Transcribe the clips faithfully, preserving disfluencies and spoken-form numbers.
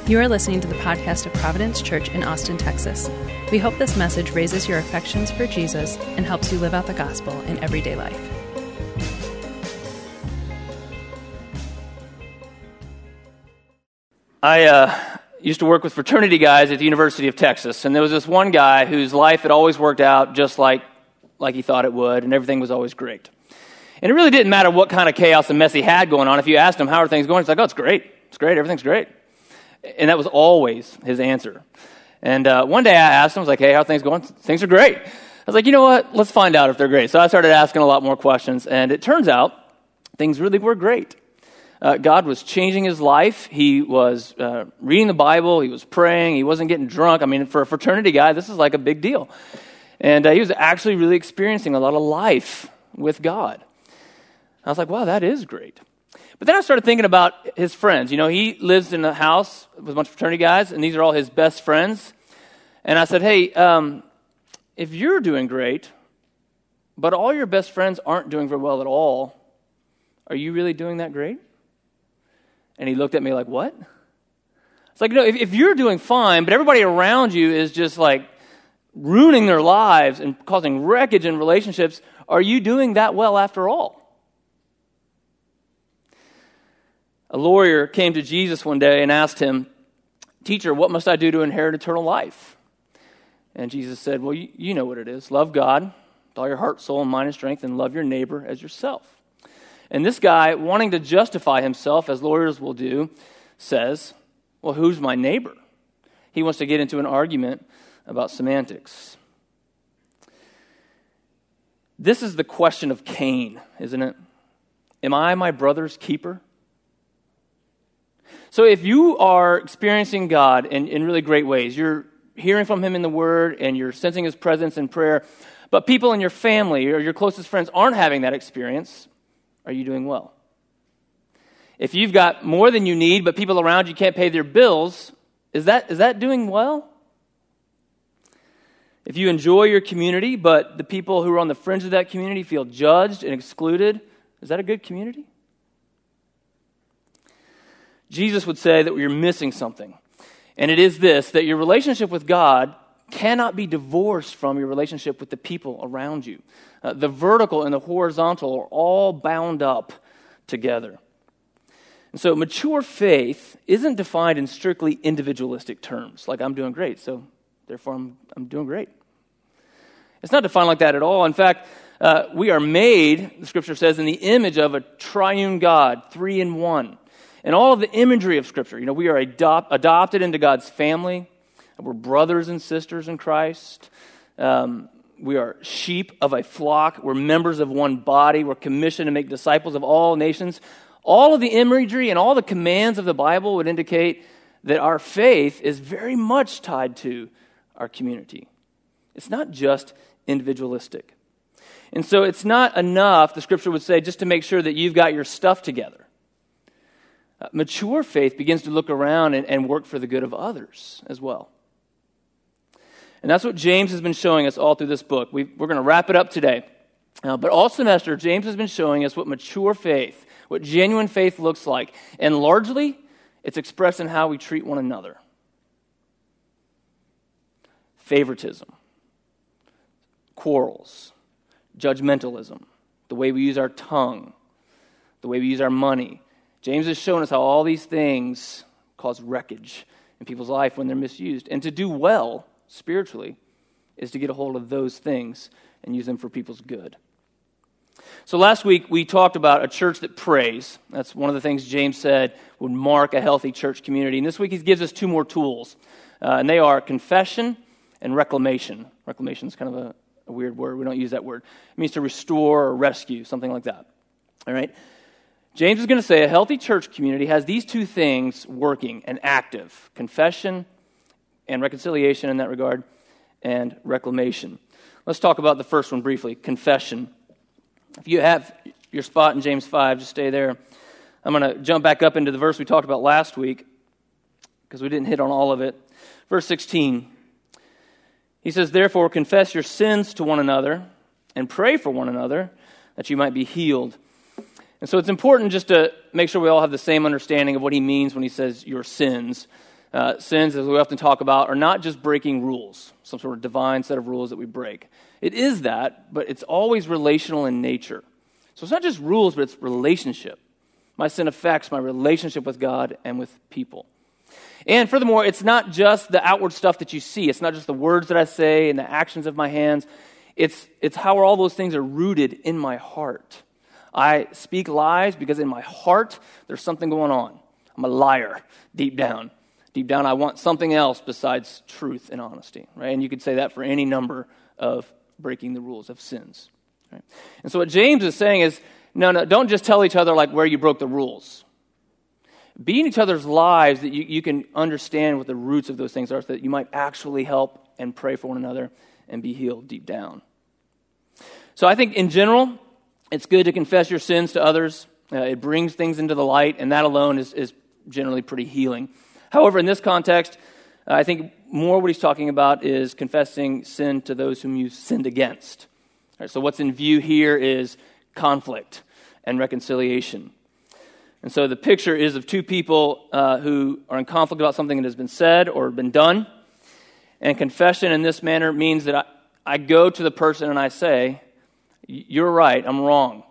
You are listening to the podcast of Providence Church in Austin, Texas. We hope this message raises your affections for Jesus and helps you live out the gospel in everyday life. I uh, used to work with fraternity guys at the University of Texas, and there was this one guy whose life had always worked out just like, like he thought it would, and everything was always great. And it really didn't matter what kind of chaos and mess he had going on. If you asked him, how are things going? He's like, oh, it's great. It's great. Everything's great. And that was always his answer. And uh, one day I asked him, I was like, hey, how are things going? Things are great. I was like, you know what? Let's find out if they're great. So I started asking a lot more questions, and it turns out things really were great. Uh, God was changing his life. He was uh, reading the Bible. He was praying. He wasn't getting drunk. I mean, for a fraternity guy, this is like a big deal. And uh, he was actually really experiencing a lot of life with God. I was like, wow, that is great. But then I started thinking about his friends. You know, he lives in a house with a bunch of fraternity guys, and these are all his best friends. And I said, hey, um, if you're doing great, but all your best friends aren't doing very well at all, are you really doing that great? And he looked at me like, what? It's like, no, if, if you're doing fine, but everybody around you is just like ruining their lives and causing wreckage in relationships, are you doing that well after all? A lawyer came to Jesus one day and asked him, teacher, what must I do to inherit eternal life? And Jesus said, well, you, you know what it is. Love God with all your heart, soul, and mind and strength, and love your neighbor as yourself. And this guy, wanting to justify himself, as lawyers will do, says, well, who's my neighbor? He wants to get into an argument about semantics. This is the question of Cain, isn't it? Am I my brother's keeper? So if you are experiencing God in, in really great ways, you're hearing from him in the Word and you're sensing his presence in prayer, but people in your family or your closest friends aren't having that experience, are you doing well? If you've got more than you need, but people around you can't pay their bills, is that is that doing well? If you enjoy your community, but the people who are on the fringe of that community feel judged and excluded, is that a good community? Jesus would say that you're missing something. And it is this, that your relationship with God cannot be divorced from your relationship with the people around you. Uh, the vertical and the horizontal are all bound up together. And so mature faith isn't defined in strictly individualistic terms, like I'm doing great, so therefore I'm, I'm doing great. It's not defined like that at all. In fact, uh, we are made, the Scripture says, in the image of a triune God, three in one. And all of the imagery of Scripture, you know, we are adopt, adopted into God's family. We're brothers and sisters in Christ. Um, we are sheep of a flock. We're members of one body. We're commissioned to make disciples of all nations. All of the imagery and all the commands of the Bible would indicate that our faith is very much tied to our community. It's not just individualistic. And so it's not enough, the Scripture would say, just to make sure that you've got your stuff together. Uh, mature faith begins to look around and, and work for the good of others as well. And that's what James has been showing us all through this book. We, we're going to wrap it up today. Uh, but all semester, James has been showing us what mature faith, what genuine faith looks like. And largely, it's expressed in how we treat one another. Favoritism, quarrels, judgmentalism, the way we use our tongue, the way we use our money. James has shown us how all these things cause wreckage in people's life when they're misused. And to do well spiritually is to get a hold of those things and use them for people's good. So last week we talked about a church that prays. That's one of the things James said would mark a healthy church community. And this week he gives us two more tools. Uh, and they are confession and reclamation. Reclamation is kind of a, a weird word. We don't use that word. It means to restore or rescue, something like that. All right? James is going to say a healthy church community has these two things working and active: confession and reconciliation in that regard, and reclamation. Let's talk about the first one briefly, confession. If you have your spot in James five, just stay there. I'm going to jump back up into the verse we talked about last week because we didn't hit on all of it. Verse sixteen. He says, therefore, confess your sins to one another and pray for one another that you might be healed. And so it's important just to make sure we all have the same understanding of what he means when he says your sins. Uh, sins, as we often talk about, are not just breaking rules, some sort of divine set of rules that we break. It is that, but it's always relational in nature. So it's not just rules, but it's relationship. My sin affects my relationship with God and with people. And furthermore, it's not just the outward stuff that you see. It's not just the words that I say and the actions of my hands. It's, it's how all those things are rooted in my heart. I speak lies because in my heart, there's something going on. I'm a liar deep down. Deep down, I want something else besides truth and honesty, right? And you could say that for any number of breaking the rules of sins, right? And so what James is saying is, no, no, don't just tell each other like where you broke the rules. Be in each other's lives that you, you can understand what the roots of those things are so that you might actually help and pray for one another and be healed deep down. So I think in general, it's good to confess your sins to others. Uh, it brings things into the light, and that alone is, is generally pretty healing. However, in this context, uh, I think more what he's talking about is confessing sin to those whom you've sinned against. All right, so what's in view here is conflict and reconciliation. And so the picture is of two people uh, who are in conflict about something that has been said or been done. And confession in this manner means that I, I go to the person and I say, you're right, I'm wrong.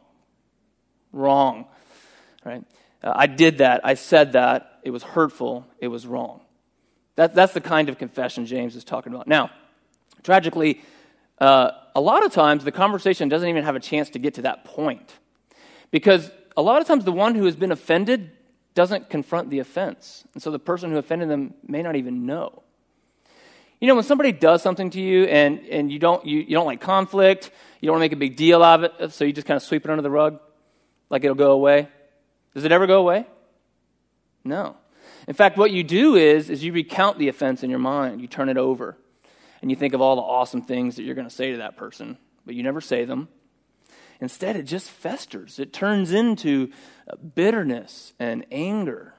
Wrong. Right? Uh, I did that, I said that. It was hurtful. It was wrong. That, that's the kind of confession James is talking about. Now, tragically, uh, a lot of times the conversation doesn't even have a chance to get to that point. Because a lot of times the one who has been offended doesn't confront the offense. And so the person who offended them may not even know. You know, when somebody does something to you and, and you don't you, you don't like conflict, you don't want to make a big deal out of it, so you just kind of sweep it under the rug, like it'll go away. Does it ever go away? No. In fact, what you do is, is you recount the offense in your mind. You turn it over. And you think of all the awesome things that you're going to say to that person, but you never say them. Instead, it just festers. It turns into bitterness and anger.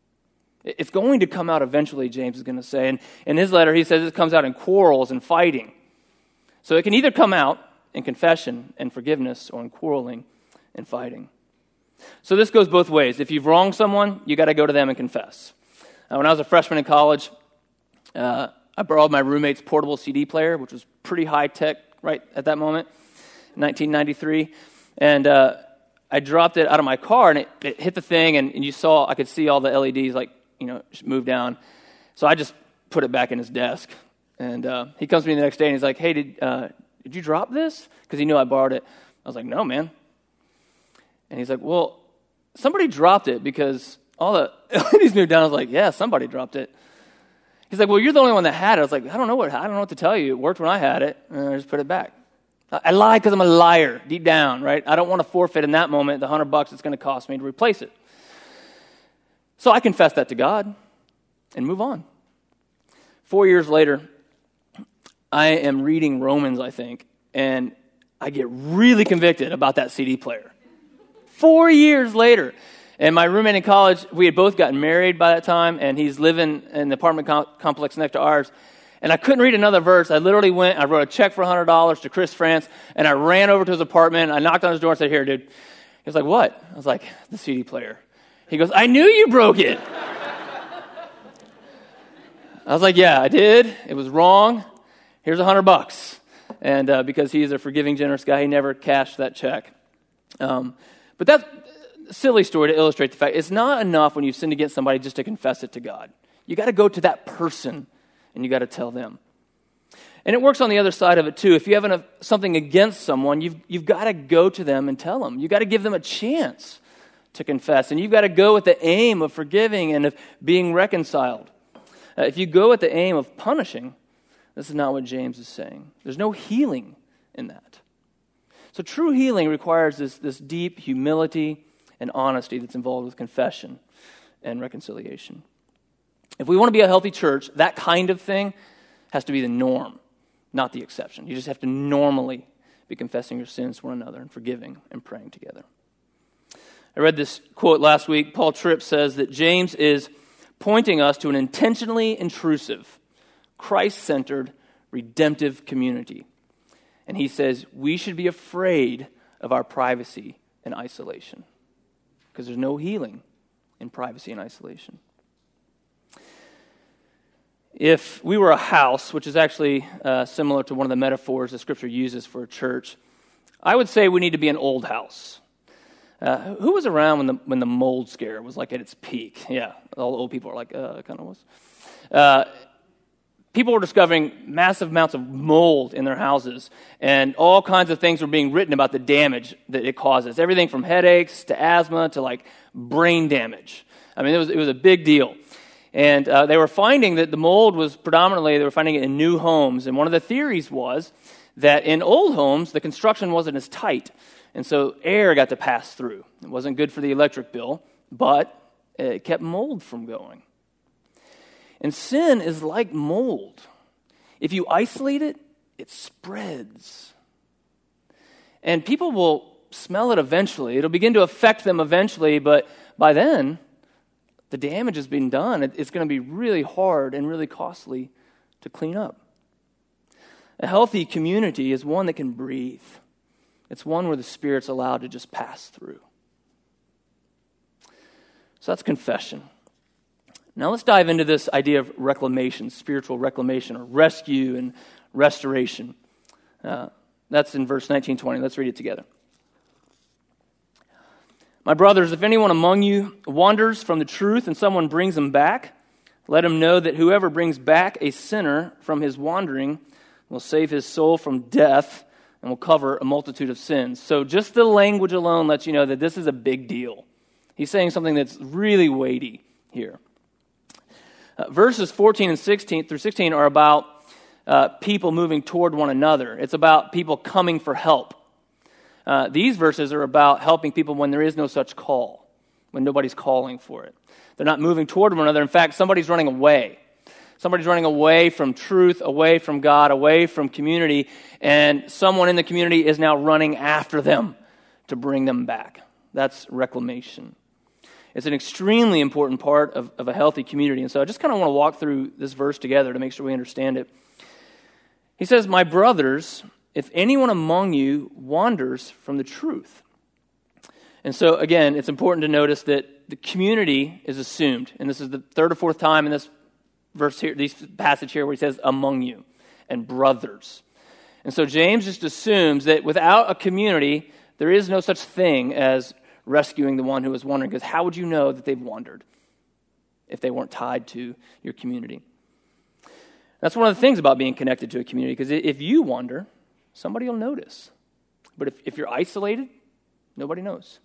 It's going to come out eventually, James is going to say. And in his letter, he says it comes out in quarrels and fighting. So it can either come out in confession and forgiveness or in quarreling and fighting. So this goes both ways. If you've wronged someone, you got to go to them and confess. Uh, when I was a freshman in college, uh, I borrowed my roommate's portable C D player, which was pretty high tech right at that moment, in nineteen ninety-three. And uh, I dropped it out of my car, and it, it hit the thing, and, and you saw, I could see all the L E Ds like, you know, move down. So I just put it back in his desk. And uh, he comes to me the next day, and he's like, hey, did uh, did you drop this? Because he knew I borrowed it. I was like, no, man. And he's like, well, somebody dropped it because all the L E Ds moved down. I was like, yeah, somebody dropped it. He's like, well, you're the only one that had it. I was like, I don't know what I don't know what to tell you. It worked when I had it, and I just put it back. I, I lied because I'm a liar deep down, right? I don't want to forfeit in that moment the hundred bucks it's going to cost me to replace it. So I confess that to God and move on. Four years later, I am reading Romans, I think, and I get really convicted about that C D player. Four years later. And my roommate in college, we had both gotten married by that time, and he's living in the apartment com- complex next to ours. And I couldn't read another verse. I literally went, I wrote a check for one hundred dollars to Chris France, and I ran over to his apartment. I knocked on his door and said, here, dude. He was like, what? I was like, the C D player. He goes, I knew you broke it. I was like, yeah, I did. It was wrong. Here's a hundred bucks. And uh, because he's a forgiving, generous guy, he never cashed that check. Um, but that's a silly story to illustrate the fact it's not enough when you sin against somebody just to confess it to God. You got to go to that person and you got to tell them. And it works on the other side of it too. If you have an, something against someone, you've you've got to go to them and tell them. You've got to give them a chance to confess. And you've got to go with the aim of forgiving and of being reconciled. Uh, if you go with the aim of punishing, this is not what James is saying. There's no healing in that. So true healing requires this, this deep humility and honesty that's involved with confession and reconciliation. If we want to be a healthy church, that kind of thing has to be the norm, not the exception. You just have to normally be confessing your sins to one another and forgiving and praying together. I read this quote last week. Paul Tripp says that James is pointing us to an intentionally intrusive, Christ-centered, redemptive community. And he says we should be afraid of our privacy and isolation because there's no healing in privacy and isolation. If we were a house, which is actually uh, similar to one of the metaphors that Scripture uses for a church, I would say we need to be an old house. Uh, who was around when the when the mold scare was like at its peak? Yeah, all the old people are like, uh, it kind of was. Uh, people were discovering massive amounts of mold in their houses, and all kinds of things were being written about the damage that it causes. Everything from headaches to asthma to like brain damage. I mean, it was it was a big deal. And uh, they were finding that the mold was predominantly, they were finding it in new homes. And one of the theories was that in old homes, the construction wasn't as tight. And so air got to pass through. It wasn't good for the electric bill, but it kept mold from going. And sin is like mold. If you isolate it, it spreads. And people will smell it eventually. It'll begin to affect them eventually, but by then, the damage has been done. It's going to be really hard and really costly to clean up. A healthy community is one that can breathe. It's one where the Spirit's allowed to just pass through. So that's confession. Now let's dive into this idea of reclamation, spiritual reclamation, or rescue and restoration. Uh, that's in verse nineteen twenty. Let's read it together. My brothers, if anyone among you wanders from the truth and someone brings him back, let him know that whoever brings back a sinner from his wandering will save his soul from death and will cover a multitude of sins. So just the language alone lets you know that this is a big deal. He's saying something that's really weighty here. Uh, verses fourteen and sixteen through sixteen are about uh, people moving toward one another. It's about people coming for help. Uh, these verses are about helping people when there is no such call, when nobody's calling for it. They're not moving toward one another. In fact, somebody's running away. Somebody's running away from truth, away from God, away from community, and someone in the community is now running after them to bring them back. That's reclamation. It's an extremely important part of, of a healthy community, and so I just kind of want to walk through this verse together to make sure we understand it. He says, my brothers, if anyone among you wanders from the truth. And so, again, it's important to notice that the community is assumed. And this is the third or fourth time in this verse here, this passage here, where he says, among you, and brothers. And so James just assumes that without a community, there is no such thing as rescuing the one who is wandering. Because how would you know that they've wandered if they weren't tied to your community? That's one of the things about being connected to a community, because if you wander, somebody will notice. But if, if you're isolated, nobody knows.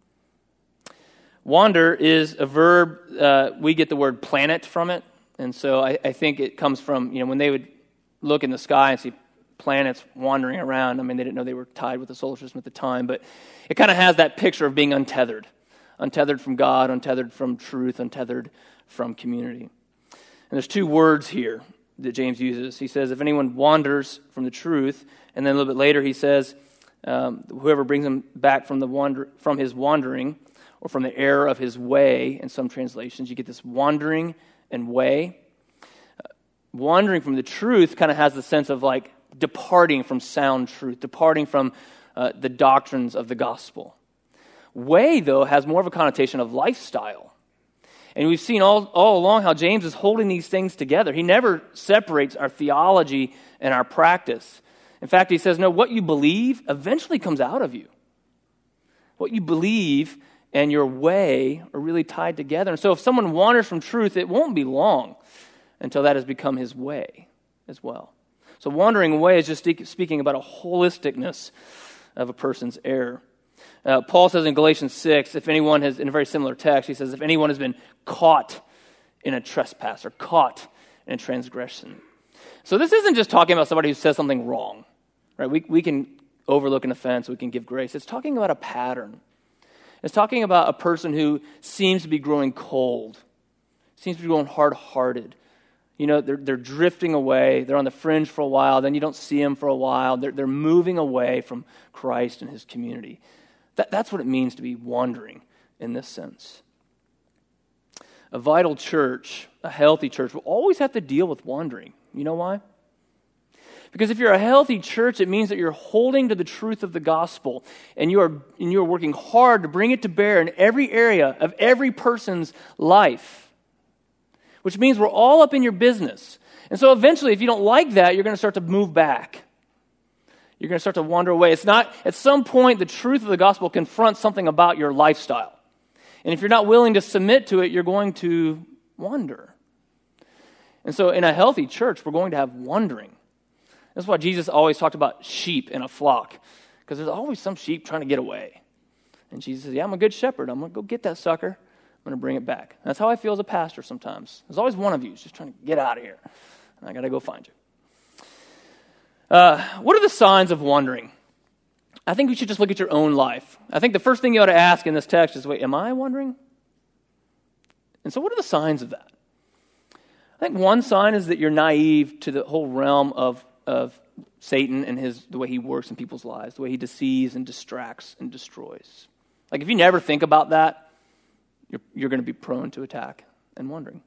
Wander is a verb. Uh, we get the word planet from it. And so I, I think it comes from, you know, when they would look in the sky and see planets wandering around. I mean, they didn't know they were tied with the solar system at the time. But it kind of has that picture of being untethered. Untethered from God, untethered from truth, untethered from community. And there's two words here that James uses. He says, if anyone wanders from the truth, and then a little bit later he says, um, whoever brings him back from the wander from his wandering, or from the error of his way, in some translations, you get this wandering and way. Uh, wandering from the truth kind of has the sense of like departing from sound truth, departing from uh, the doctrines of the gospel. Way, though, has more of a connotation of lifestyle. And we've seen all, all along how James is holding these things together. He never separates our theology and our practice. In fact, he says, no, what you believe eventually comes out of you. What you believe and your way are really tied together. And so if someone wanders from truth, it won't be long until that has become his way as well. So wandering away is just speaking about a holisticness of a person's error. Uh, Paul says in Galatians six, if anyone has, in a very similar text, he says, if anyone has been caught in a trespass or caught in a transgression. So this isn't just talking about somebody who says something wrong, right? We, we can overlook an offense, we can give grace. It's talking about a pattern. It's talking about a person who seems to be growing cold, seems to be growing hard-hearted. You know, they're, they're drifting away. They're on the fringe for a while. Then you don't see them for a while. They're, they're moving away from Christ and his community. That, that's what it means to be wandering in this sense. A vital church, a healthy church, will always have to deal with wandering. You know why? Because if you're a healthy church, it means that you're holding to the truth of the gospel, and you are and you are working hard to bring it to bear in every area of every person's life. which means we're all up in your business. And so eventually, if you don't like that, you're going to start to move back. You're going to start to wander away. It's not, at some point, the truth of the gospel confronts something about your lifestyle. And if you're not willing to submit to it, you're going to wander. And so in a healthy church, we're going to have wandering. That's why Jesus always talked about sheep in a flock, because there's always some sheep trying to get away. And Jesus says, yeah, I'm a good shepherd. I'm going to go get that sucker. I'm going to bring it back. And that's how I feel as a pastor sometimes. There's always one of you who's just trying to get out of here. And I got to go find you. Uh, what are the signs of wandering? I think we should just look at your own life. I think the first thing you ought to ask in this text is, wait, am I wandering? And so what are the signs of that? I think one sign is that you're naive to the whole realm of, of Satan and his the way he works in people's lives, the way he deceives and distracts and destroys. Like if you never think about that, you're, you're going to be prone to attack and wandering.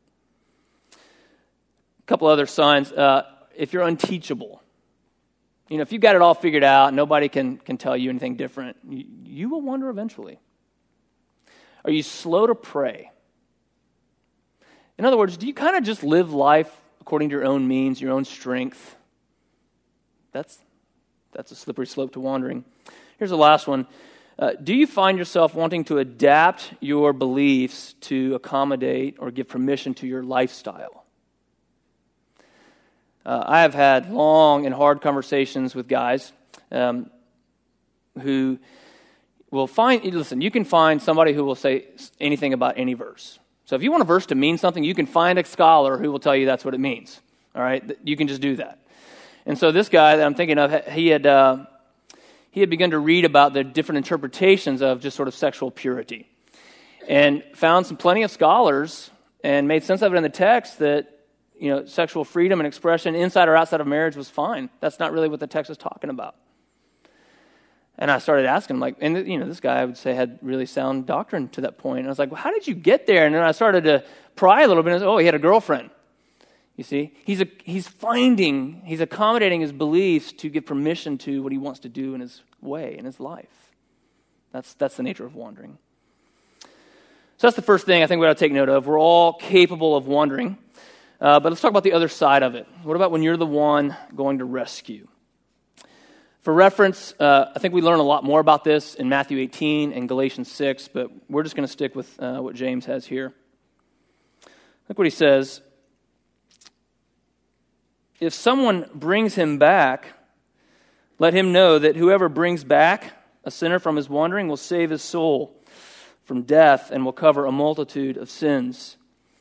A couple other signs. Uh, if you're unteachable, you know, if you've got it all figured out, nobody can, can tell you anything different, you, you will wander eventually. Are you slow to pray? In other words, do you kind of just live life according to your own means, your own strength? That's, that's a slippery slope to wandering. Here's the last one. Uh, do you find yourself wanting to adapt your beliefs to accommodate or give permission to your lifestyle? Uh, I have had long and hard conversations with guys um, who will find, listen, you can find somebody who will say anything about any verse. So if you want a verse to mean something, you can find a scholar who will tell you that's what it means. All right? You can just do that. And so this guy that I'm thinking of, he had uh, he had begun to read about the different interpretations of just sort of sexual purity and found some plenty of scholars and made sense of it in the text that, you know, sexual freedom and expression inside or outside of marriage was fine. That's not really what the text is talking about. And I started asking him, like, and, you know, this guy, I would say, had really sound doctrine to that point. And I was like, well, how did you get there? And then I started to pry a little bit. And I said, oh, he had a girlfriend. You see? He's a, he's finding, he's accommodating his beliefs to give permission to what he wants to do in his way, in his life. That's, that's the nature of wandering. So that's the first thing I think we ought to take note of. We're all capable of wandering. Uh, but let's talk about the other side of it. What about when you're the one going to rescue? For reference, uh, I think we learn a lot more about this in Matthew eighteen and Galatians six, but we're just going to stick with uh, what James has here. Look what he says. If someone brings him back, let him know that whoever brings back a sinner from his wandering will save his soul from death and will cover a multitude of sins.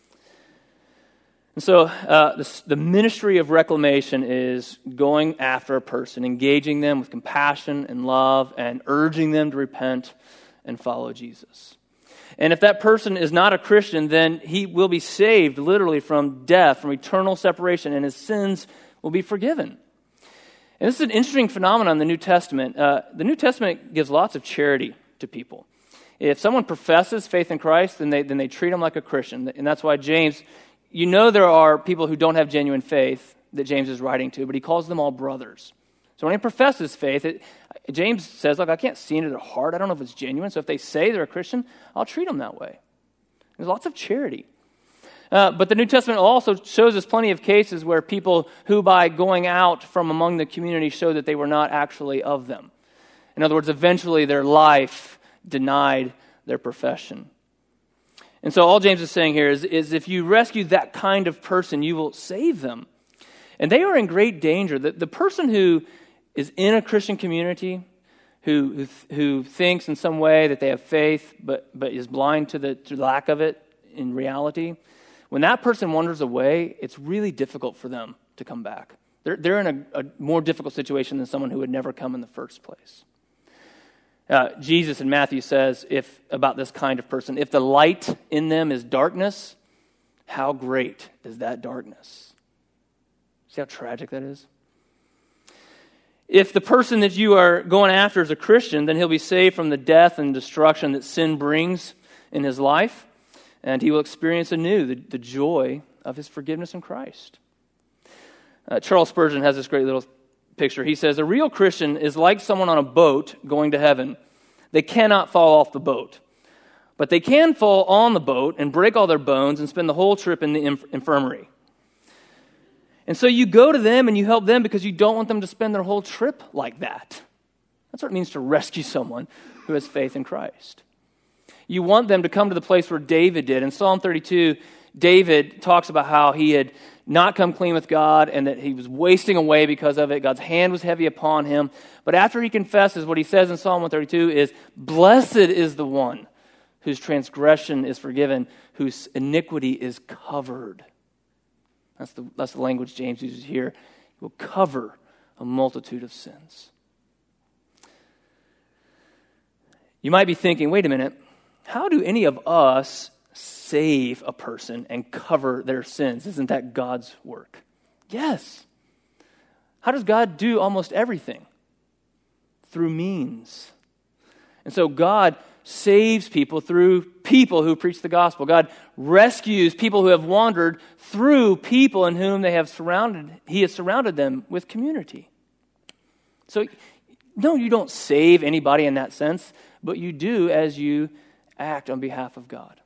And so uh, the, the ministry of reclamation is going after a person, engaging them with compassion and love, and urging them to repent and follow Jesus. And if that person is not a Christian, then he will be saved literally from death, from eternal separation, and his sins will be forgiven. And this is an interesting phenomenon in the New Testament. Uh, the New Testament gives lots of charity to people. If someone professes faith in Christ, then they, then they treat them like a Christian. And that's why James... You know there are people who don't have genuine faith that James is writing to, but he calls them all brothers. So when he professes faith, it, James says, look, I can't see into their heart. I don't know if it's genuine. So if they say they're a Christian, I'll treat them that way. There's lots of charity. Uh, but the New Testament also shows us plenty of cases where people who by going out from among the community show that they were not actually of them. In other words, eventually their life denied their profession. And so all James is saying here is, is if you rescue that kind of person, you will save them. And they are in great danger. The, the person who is in a Christian community, who, who who thinks in some way that they have faith, but but is blind to the, to the lack of it in reality, when that person wanders away, it's really difficult for them to come back. They're, they're in a, a more difficult situation than someone who would never come in the first place. Uh, Jesus in Matthew says if about this kind of person, if the light in them is darkness, how great is that darkness? See how tragic that is? If the person that you are going after is a Christian, then he'll be saved from the death and destruction that sin brings in his life, and he will experience anew the, the joy of his forgiveness in Christ. Uh, Charles Spurgeon has this great little picture. He says, a real Christian is like someone on a boat going to heaven. They cannot fall off the boat. But they can fall on the boat and break all their bones and spend the whole trip in the inf- infirmary. And so you go to them and you help them because you don't want them to spend their whole trip like that. That's what it means to rescue someone who has faith in Christ. You want them to come to the place where David did. In Psalm thirty-two, David talks about how he had not come clean with God and that he was wasting away because of it. God's hand was heavy upon him. But after he confesses, what he says in Psalm one thirty-two is, "Blessed is the one whose transgression is forgiven, whose iniquity is covered." That's the, that's the language James uses here. He will cover a multitude of sins. You might be thinking, wait a minute, how do any of us save a person and cover their sins? Isn't that God's work? Yes. How does God do almost everything? Through means. And so God saves people through people who preach the gospel. God rescues people who have wandered through people in whom they have surrounded, He has surrounded them with community. So, no, you don't save anybody in that sense, but you do as you act on behalf of God.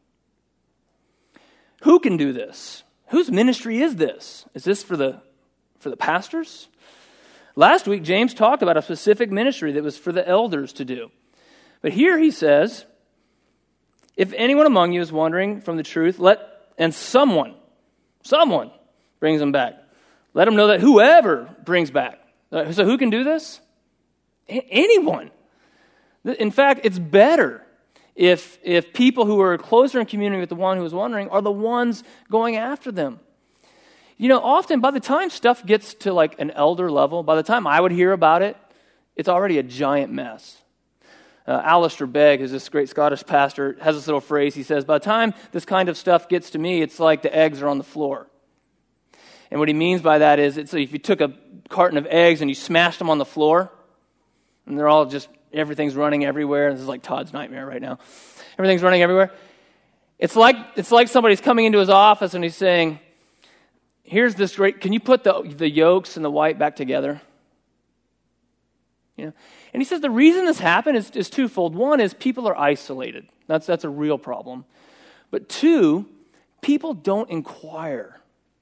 Who can do this? Whose ministry is this? Is this for the for the pastors? Last week, James talked about a specific ministry that was for the elders to do. But here he says, if anyone among you is wandering from the truth, let and someone, someone brings them back. Let them know that whoever brings back. So who can do this? A- anyone. In fact, it's better if if people who are closer in community with the one who is wandering are the ones going after them. You know, often by the time stuff gets to like an elder level, by the time I would hear about it, it's already a giant mess. Uh, Alistair Begg, who's this great Scottish pastor, has this little phrase. He says, by the time this kind of stuff gets to me, it's like the eggs are on the floor. And what he means by that is, it's like if you took a carton of eggs and you smashed them on the floor, and they're all just, everything's running everywhere. This is like Todd's nightmare right now. Everything's running everywhere. It's like it's like somebody's coming into his office and he's saying, here's this great, can you put the, the yolks and the white back together? You know? And he says the reason this happened is, is twofold. One is people are isolated. That's, that's a real problem. But two, people don't inquire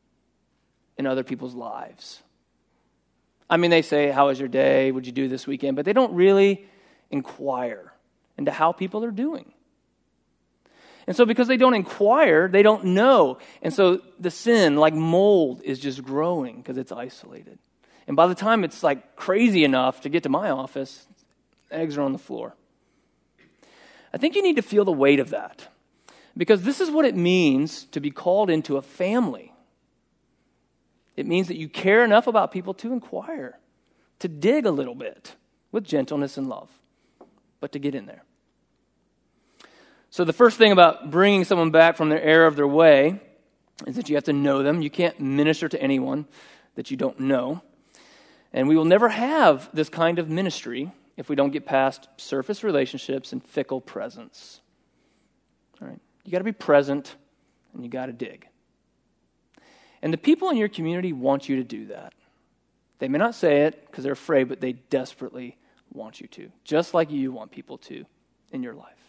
in other people's lives. I mean, they say, how was your day? What'd you do this weekend? But they don't really inquire into how people are doing. And so because they don't inquire, they don't know. And so the sin, like mold, is just growing because it's isolated. And by the time it's like crazy enough to get to my office, eggs are on the floor. I think you need to feel the weight of that. Because this is what it means to be called into a family. It means that you care enough about people to inquire, to dig a little bit with gentleness and love, but to get in there. So the first thing about bringing someone back from their error of their way is that you have to know them. You can't minister to anyone that you don't know. And we will never have this kind of ministry if we don't get past surface relationships and fickle presence. All right, you got to be present and you got to dig. And the people in your community want you to do that. They may not say it because they're afraid, but they desperately want you to, just like you want people to in your life.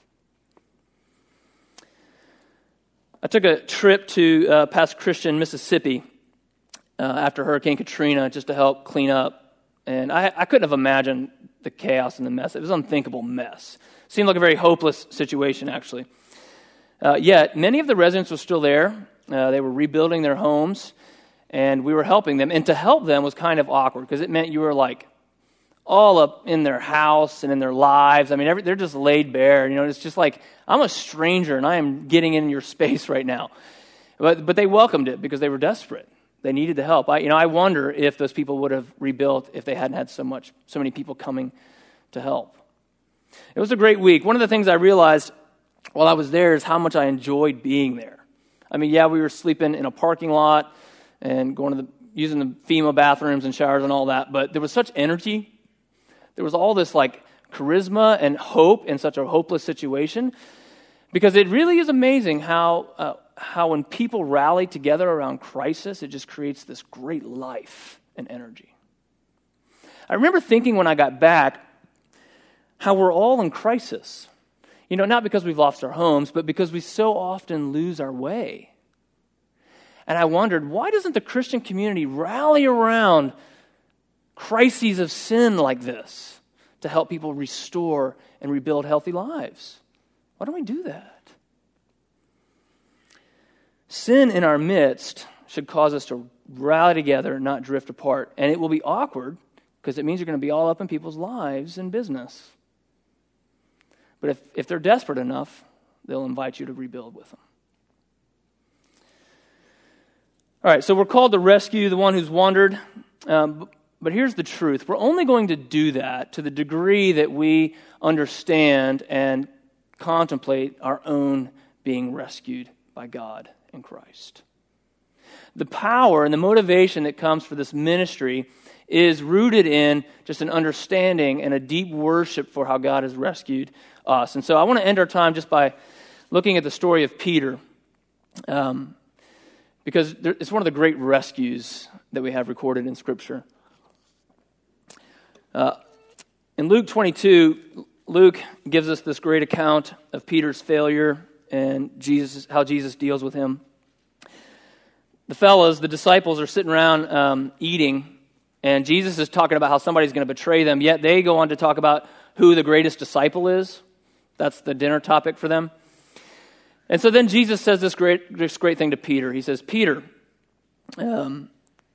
I took a trip to uh, Pass Christian, Mississippi, uh, after Hurricane Katrina just to help clean up. And I, I couldn't have imagined the chaos and the mess. It was an unthinkable mess. Seemed like a very hopeless situation, actually. Uh, yet, many of the residents were still there. Uh, they were rebuilding their homes, and we were helping them. And to help them was kind of awkward because it meant you were like all up in their house and in their lives. I mean, every, they're just laid bare. You know, it's just like, I'm a stranger and I am getting in your space right now. But but they welcomed it because they were desperate. They needed the help. I you know I wonder if those people would have rebuilt if they hadn't had so much so many people coming to help. It was a great week. One of the things I realized while I was there is how much I enjoyed being there. I mean, yeah, we were sleeping in a parking lot and going to the using the FEMA bathrooms and showers and all that, but there was such energy. There was all this like charisma and hope in such a hopeless situation, because it really is amazing how uh, how when people rally together around crisis, it just creates this great life and energy. I remember thinking when I got back how we're all in crisis. You know, not because we've lost our homes, but because we so often lose our way. And I wondered, why doesn't the Christian community rally around crises of sin like this to help people restore and rebuild healthy lives? Why don't we do that? Sin in our midst should cause us to rally together, not drift apart. And it will be awkward because it means you're going to be all up in people's lives and business. But if, if they're desperate enough, they'll invite you to rebuild with them. All right, so we're called to rescue the one who's wandered. Um, but here's the truth. We're only going to do that to the degree that we understand and contemplate our own being rescued by God in Christ. The power and the motivation that comes for this ministry is rooted in just an understanding and a deep worship for how God has rescued us. And so I want to end our time just by looking at the story of Peter, um, because there, it's one of the great rescues that we have recorded in Scripture. Uh, in Luke twenty-two, Luke gives us this great account of Peter's failure and Jesus, how Jesus deals with him. The fellas, the disciples, are sitting around um, eating, and Jesus is talking about how somebody's going to betray them, yet they go on to talk about who the greatest disciple is. That's the dinner topic for them. And so then Jesus says this great, this great thing to Peter. He says, Peter, um,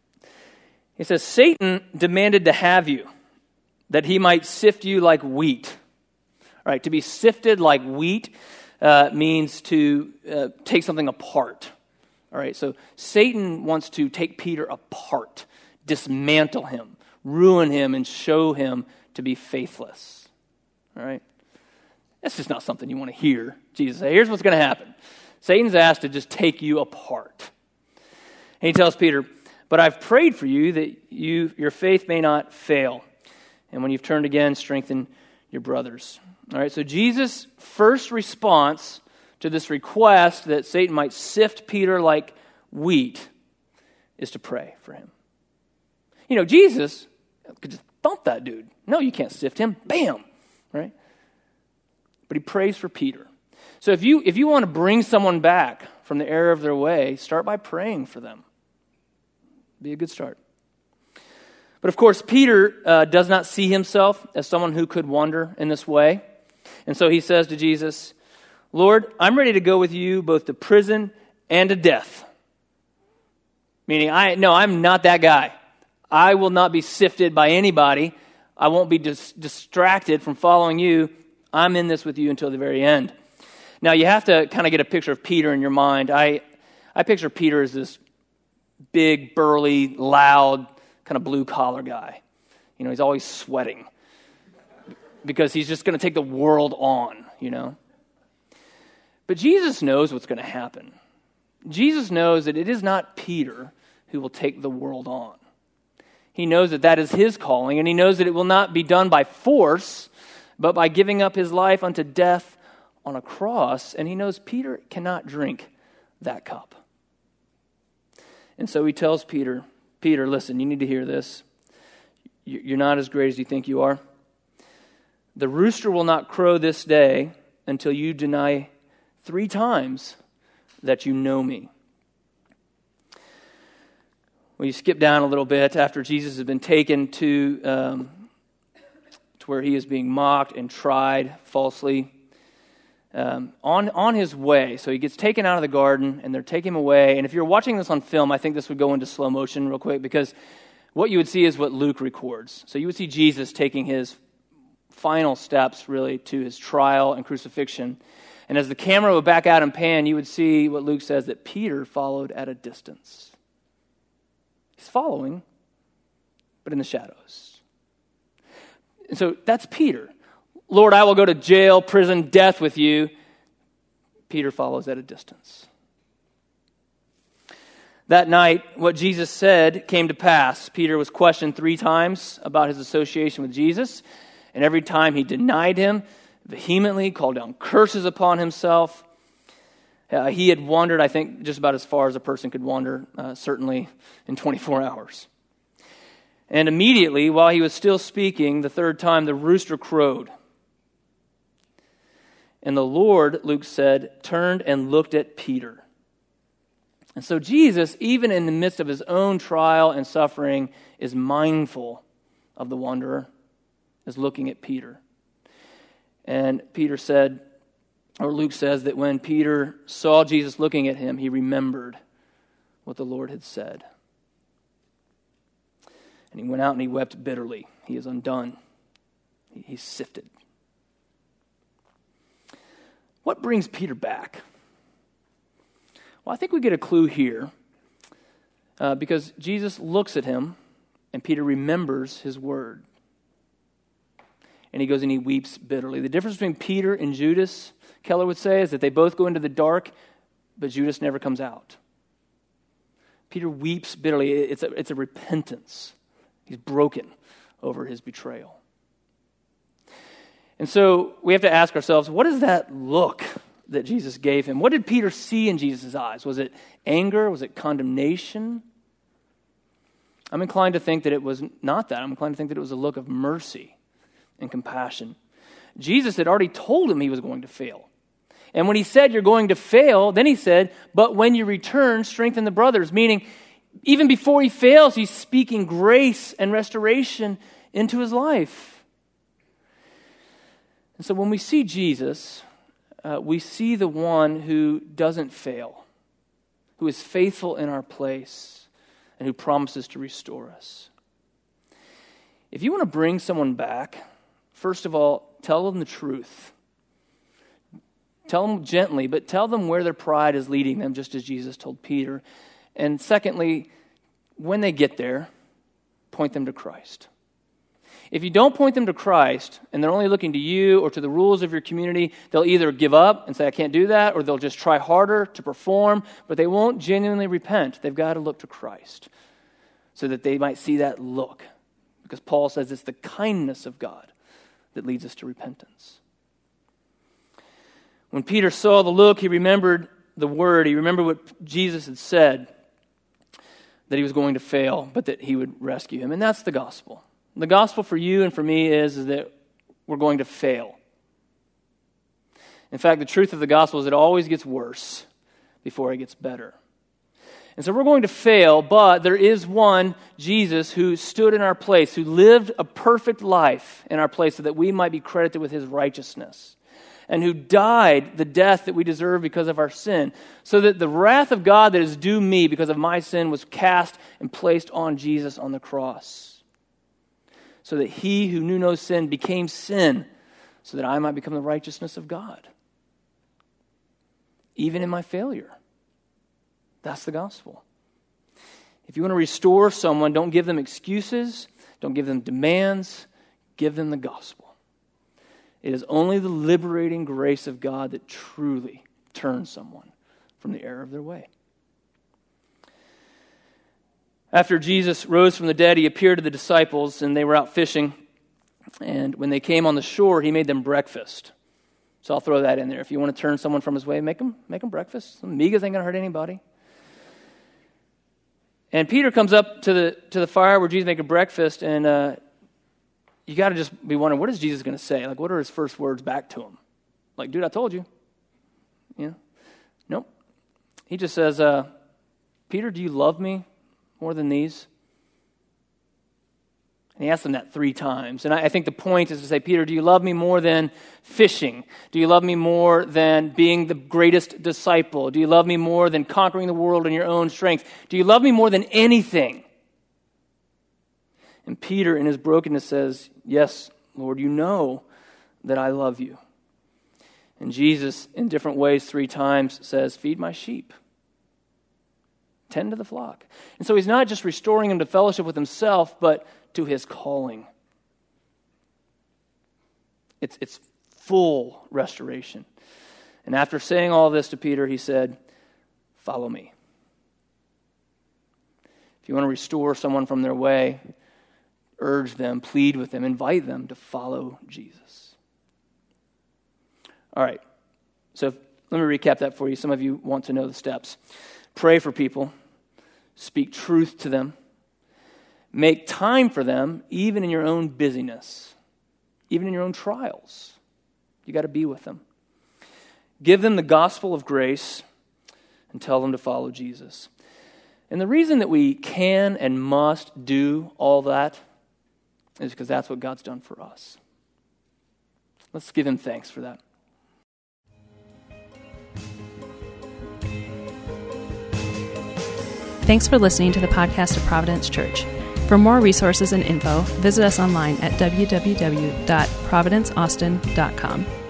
he says, Satan demanded to have you, that he might sift you like wheat. All right, to be sifted like wheat uh, means to uh, take something apart. All right, so Satan wants to take Peter apart, dismantle him, ruin him, and show him to be faithless. All right? That's just not something you want to hear Jesus say. Here's what's going to happen. Satan's asked to just take you apart. And he tells Peter, but I've prayed for you that you your faith may not fail. And when you've turned again, strengthen your brothers. All right, so Jesus' first response to this request that Satan might sift Peter like wheat is to pray for him. You know, Jesus could just thump that dude. No, you can't sift him. Bam! Right? But he prays for Peter. So if you if you want to bring someone back from the error of their way, start by praying for them. Be a good start. But of course, Peter uh, does not see himself as someone who could wander in this way. And so he says to Jesus, Lord, I'm ready to go with you both to prison and to death. Meaning, I no, I'm not that guy. I will not be sifted by anybody. I won't be dis- distracted from following you. I'm in this with you until the very end. Now, you have to kind of get a picture of Peter in your mind. I, I picture Peter as this big, burly, loud, kind of blue-collar guy. You know, he's always sweating because he's just going to take the world on, you know. But Jesus knows what's going to happen. Jesus knows that it is not Peter who will take the world on. He knows that that is his calling, and he knows that it will not be done by force, but by giving up his life unto death on a cross. And he knows Peter cannot drink that cup. And so he tells Peter, Peter, listen, you need to hear this. You're not as great as you think you are. The rooster will not crow this day until you deny three times that you know me. Well, you skip down a little bit after Jesus has been taken to, um, to where he is being mocked and tried falsely. Um, on, on his way, so he gets taken out of the garden, and they're taking him away. And if you're watching this on film, I think this would go into slow motion real quick, because what you would see is what Luke records. So you would see Jesus taking his final steps, really, to his trial and crucifixion. And as the camera would back out and pan, you would see what Luke says, that Peter followed at a distance. He's following, but in the shadows. And so that's Peter. Lord, I will go to jail, prison, death with you. Peter follows at a distance. That night, what Jesus said came to pass. Peter was questioned three times about his association with Jesus, and every time he denied him vehemently, called down curses upon himself. Uh, he had wandered, I think, just about as far as a person could wander, uh, certainly in twenty-four hours. And immediately, while he was still speaking, the third time the rooster crowed. And the Lord, Luke said, turned and looked at Peter. And so Jesus, even in the midst of his own trial and suffering, is mindful of the wanderer, is looking at Peter. And Peter said, or Luke says that when Peter saw Jesus looking at him, he remembered what the Lord had said. And he went out and he wept bitterly. He is undone. He, he's sifted. What brings Peter back? Well, I think we get a clue here uh, because Jesus looks at him and Peter remembers his word. And he goes and he weeps bitterly. The difference between Peter and Judas, Keller would say, is that they both go into the dark, but Judas never comes out. Peter weeps bitterly. It's a, it's a repentance. He's broken over his betrayal. And so we have to ask ourselves, what is that look that Jesus gave him? What did Peter see in Jesus' eyes? Was it anger? Was it condemnation? I'm inclined to think that it was not that. I'm inclined to think that it was a look of mercy and compassion. Jesus had already told him he was going to fail. And when he said, you're going to fail, then he said, but when you return, strengthen the brothers. Meaning, even before he fails, he's speaking grace and restoration into his life. And so when we see Jesus, uh, we see the one who doesn't fail, who is faithful in our place, and who promises to restore us. If you want to bring someone back, first of all, tell them the truth. Tell them gently, but tell them where their pride is leading them, just as Jesus told Peter. And secondly, when they get there, point them to Christ. If you don't point them to Christ, and they're only looking to you or to the rules of your community, they'll either give up and say, I can't do that, or they'll just try harder to perform, but they won't genuinely repent. They've got to look to Christ so that they might see that look. Because Paul says it's the kindness of God that leads us to repentance. When Peter saw the look, he remembered the word. He remembered what Jesus had said, that he was going to fail, but that he would rescue him. And that's the gospel. The gospel for you and for me is, is that we're going to fail. In fact, the truth of the gospel is it always gets worse before it gets better. And so we're going to fail, but there is one, Jesus, who stood in our place, who lived a perfect life in our place so that we might be credited with his righteousness, and who died the death that we deserve because of our sin, so that the wrath of God that is due me because of my sin was cast and placed on Jesus on the cross, so that he who knew no sin became sin, so that I might become the righteousness of God, even in my failure. That's the gospel. If you want to restore someone, don't give them excuses, don't give them demands, give them the gospel. It is only the liberating grace of God that truly turns someone from the error of their way. After Jesus rose from the dead, he appeared to the disciples, and they were out fishing. And when they came on the shore, he made them breakfast. So I'll throw that in there. If you want to turn someone from his way, make them, make them breakfast. Some migas ain't going to hurt anybody. And Peter comes up to the to the fire where Jesus making breakfast, and uh, you got to just be wondering, what is Jesus going to say? Like, what are his first words back to him? Like, dude, I told you. Yeah. Nope. He just says, uh, Peter, do you love me more than these? And he asked them that three times. And I, I think the point is to say, Peter, do you love me more than fishing? Do you love me more than being the greatest disciple? Do you love me more than conquering the world in your own strength? Do you love me more than anything? And Peter, in his brokenness, says, yes, Lord, you know that I love you. And Jesus, in different ways, three times, says, feed my sheep. Tend to the flock. And so he's not just restoring him to fellowship with himself, but to his calling. It's, it's full restoration. And after saying all this to Peter, he said, follow me. If you want to restore someone from their way, urge them, plead with them, invite them to follow Jesus. All right, so let me recap that for you. Some of you want to know the steps. Pray for people. Speak truth to them. Make time for them, even in your own busyness, even in your own trials. You got to be with them. give them the gospel of grace, and tell them to follow Jesus. And the reason that we can and must do all that is because that's what God's done for us. Let's give him thanks for that. Thanks for listening to the podcast of Providence Church. For more resources and info, visit us online at w w w dot providence austin dot com.